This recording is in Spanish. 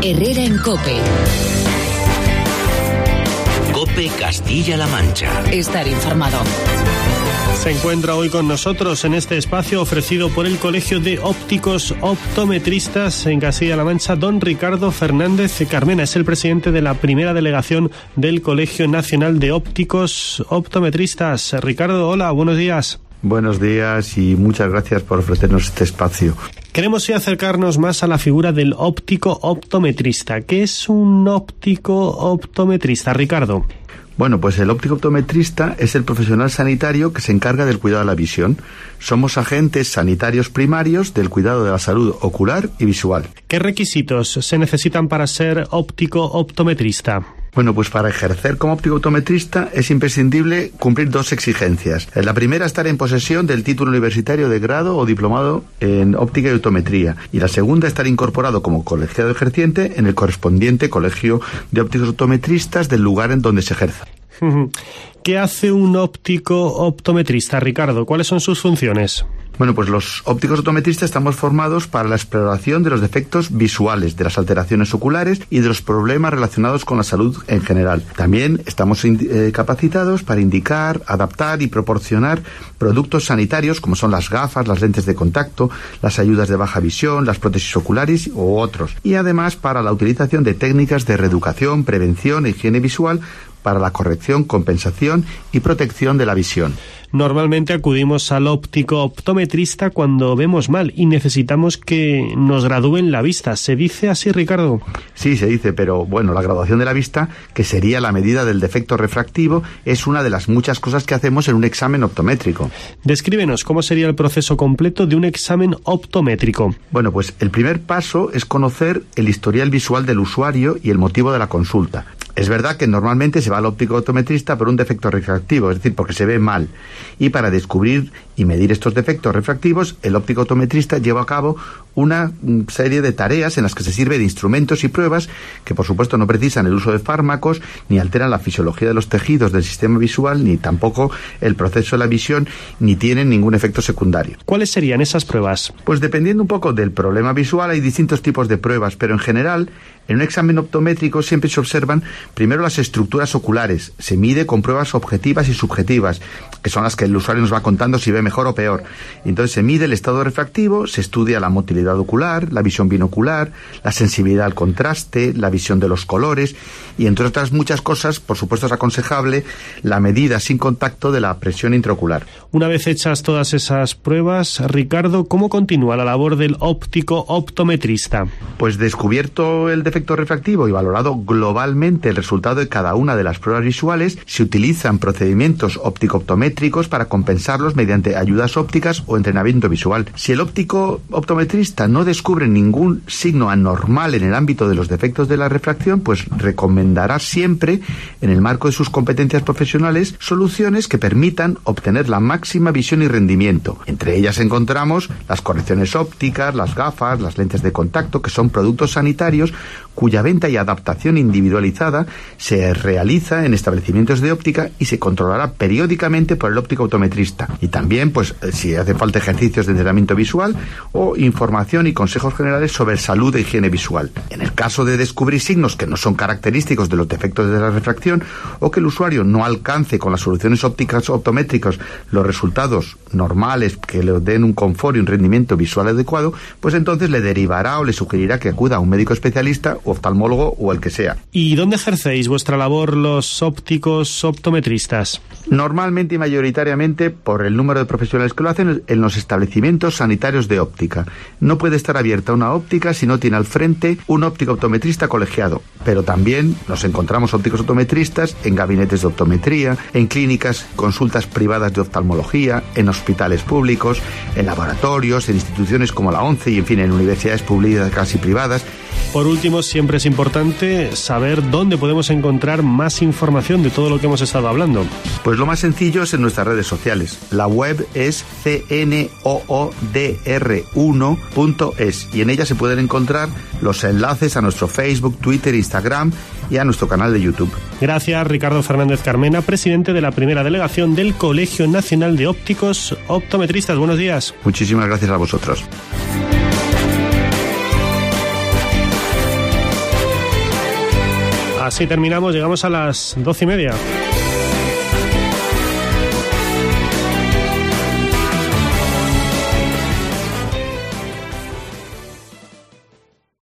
Herrera en COPE. COPE Castilla-La Mancha. Estar informado. Se encuentra hoy con nosotros en este espacio ofrecido por el Colegio de Ópticos Optometristas en Castilla-La Mancha, don Ricardo Fernández Carmena. Es el presidente de la primera delegación del Colegio Nacional de Ópticos Optometristas. Ricardo, hola, buenos días. Buenos días y muchas gracias por ofrecernos este espacio. Queremos hoy acercarnos más a la figura del óptico optometrista. ¿Qué es un óptico optometrista, Ricardo? Bueno, pues el óptico optometrista es el profesional sanitario que se encarga del cuidado de la visión. Somos agentes sanitarios primarios del cuidado de la salud ocular y visual. ¿ ¿Qué requisitos se necesitan para ser óptico optometrista? Bueno, pues para ejercer como óptico optometrista es imprescindible cumplir dos exigencias. La primera, estar en posesión del título universitario de grado o diplomado en óptica y optometría. Y la segunda, estar incorporado como colegiado ejerciente en el correspondiente colegio de ópticos optometristas del lugar en donde se ejerza. ¿Qué hace un óptico optometrista, Ricardo? ¿Cuáles son sus funciones? Bueno, pues los ópticos optometristas estamos formados para la exploración de los defectos visuales, de las alteraciones oculares y de los problemas relacionados con la salud en general. También estamos capacitados para indicar, adaptar y proporcionar productos sanitarios como son las gafas, las lentes de contacto, las ayudas de baja visión, las prótesis oculares u otros. Y además para la utilización de técnicas de reeducación, prevención e higiene visual para la corrección, compensación y protección de la visión. Normalmente acudimos al óptico optometrista cuando vemos mal y necesitamos que nos gradúen la vista. ¿Se dice así, Ricardo? Sí, se dice, pero bueno, la graduación de la vista, que sería la medida del defecto refractivo, es una de las muchas cosas que hacemos en un examen optométrico. Descríbenos cómo sería el proceso completo de un examen optométrico. Bueno, pues el primer paso es conocer el historial visual del usuario y el motivo de la consulta. Es verdad que normalmente se va al óptico optometrista por un defecto refractivo, es decir, porque se ve mal. Y para descubrir y medir estos defectos refractivos, el óptico optometrista lleva a cabo una serie de tareas en las que se sirve de instrumentos y pruebas que, por supuesto, no precisan el uso de fármacos, ni alteran la fisiología de los tejidos del sistema visual, ni tampoco el proceso de la visión, ni tienen ningún efecto secundario. ¿Cuáles serían esas pruebas? Pues dependiendo un poco del problema visual, hay distintos tipos de pruebas, pero en general, en un examen optométrico siempre se observan primero las estructuras oculares. Se mide con pruebas objetivas y subjetivas, que son las que el usuario nos va contando si ve mejor o peor. Entonces se mide el estado refractivo, se estudia la motilidad ocular, la visión binocular, la sensibilidad al contraste, la visión de los colores y, entre otras muchas cosas, por supuesto es aconsejable la medida sin contacto de la presión intraocular. Una vez hechas todas esas pruebas, Ricardo, ¿cómo continúa la labor del óptico optometrista? Pues descubierto el defecto refractivo y valorado globalmente el resultado de cada una de las pruebas visuales, se utilizan procedimientos óptico-optométricos para compensarlos mediante ayudas ópticas o entrenamiento visual. Si el óptico optometrista no descubre ningún signo anormal en el ámbito de los defectos de la refracción, pues recomendará siempre, en el marco de sus competencias profesionales, soluciones que permitan obtener la máxima visión y rendimiento. Entre ellas encontramos las correcciones ópticas, las gafas, las lentes de contacto, que son productos sanitarios cuya venta y adaptación individualizada se realiza en establecimientos de óptica y se controlará periódicamente por el óptico optometrista. Y también, pues, si hace falta ejercicios de entrenamiento visual o información y consejos generales sobre salud e higiene visual. En el caso de descubrir signos que no son característicos de los defectos de la refracción o que el usuario no alcance con las soluciones ópticas optométricas los resultados normales que le den un confort y un rendimiento visual adecuado, pues entonces le derivará o le sugerirá que acuda a un médico especialista, oftalmólogo o el que sea. ¿Y dónde ejercéis vuestra labor los ópticos optometristas? Normalmente y mayoritariamente, por el número de profesionales que lo hacen, en los establecimientos sanitarios de óptica. No puede estar abierta una óptica si no tiene al frente un óptico optometrista colegiado, pero también nos encontramos ópticos optometristas en gabinetes de optometría, en clínicas, consultas privadas de oftalmología, en hospitales públicos, en laboratorios, en instituciones como la ONCE y, en fin, en universidades públicas y privadas. Por último, siempre es importante saber dónde podemos encontrar más información de todo lo que hemos estado hablando. Pues lo más sencillo es en nuestras redes sociales. La web es cnoodr1.es y en ella se pueden encontrar los enlaces a nuestro Facebook, Twitter, Instagram y a nuestro canal de YouTube. Gracias, Ricardo Fernández Carmena, presidente de la primera delegación del Colegio Nacional de Ópticos Optometristas. Buenos días. Muchísimas gracias a vosotros. Así terminamos, llegamos a las 12:30.